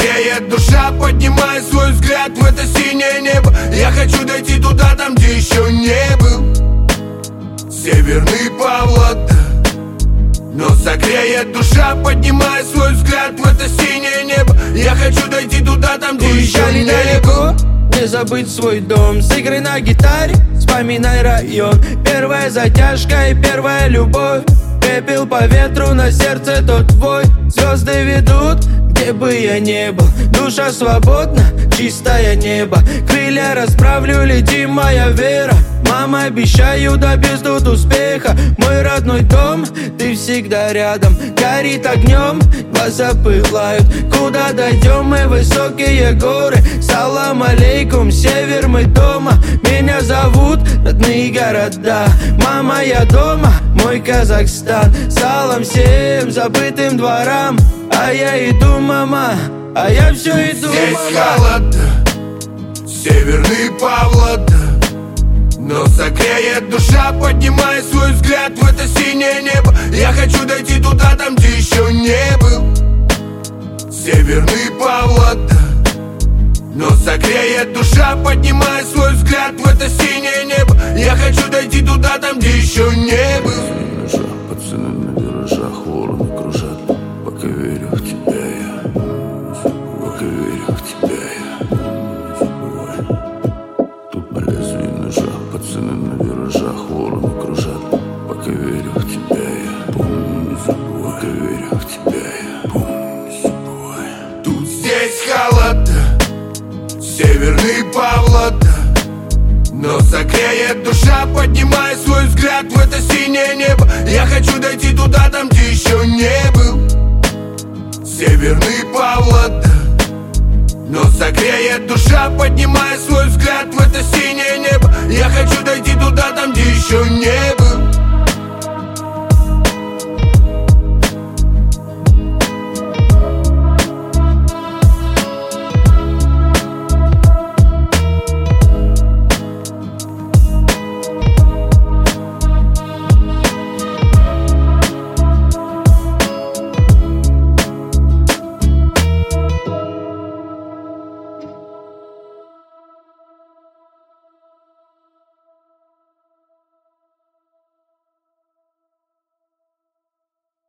согреет душа, поднимая свой взгляд в это синее небо. Я хочу дойти туда, там, где еще не был. Северный Павлодар. Но согреет душа, поднимая свой взгляд в это синее небо. Я хочу дойти туда, там, где еще не был. Не забыть свой дом, сыграй на гитаре, вспоминай район. Первая затяжка и первая любовь. Пепел по ветру, на сердце тот твой. Звезды ведут, где бы я не был. Душа свободна, чистое небо. Крылья расправлю, лети, моя вера. Мама, обещаю, добьюсь тут успеха. Мой родной дом, ты всегда рядом. Горит огнем, глаза пылают. Куда дойдем мы, высокие горы. Салам алейкум, север, мы дома. Меня зовут родные города. Мама, я дома, мой Казахстан. Салам всем забытым дворам. А я иду, мама, а я все иду, здесь мама. холод, Северный Павлодар. Но согреет душа, поднимая свой взгляд в это синее небо. Я хочу дойти туда, там, где еще не был. Северный Павлодар. Но согреет душа, поднимая свой взгляд в это синее небо. Я хочу дойти туда, там, где еще не был. Пацаны на виражах, вороны кружат. Пока верю в тебя я, пока верю в тебя я. Тут по лезвию ножа, пацаны на виражах, вороны кружат. Пока верю в тебя я, помни, не забывай. Пока верю в тебя я, помни, не забывай. Тут здесь холод, Северный Павлодар. Но согреет душа, поднимая свой взгляд в это синее небо. Я хочу дойти туда, там, где еще не был. Северный Павлодар. Но согреет душа, поднимая свой взгляд в это синее небо. Я хочу дойти туда, там, где еще не был.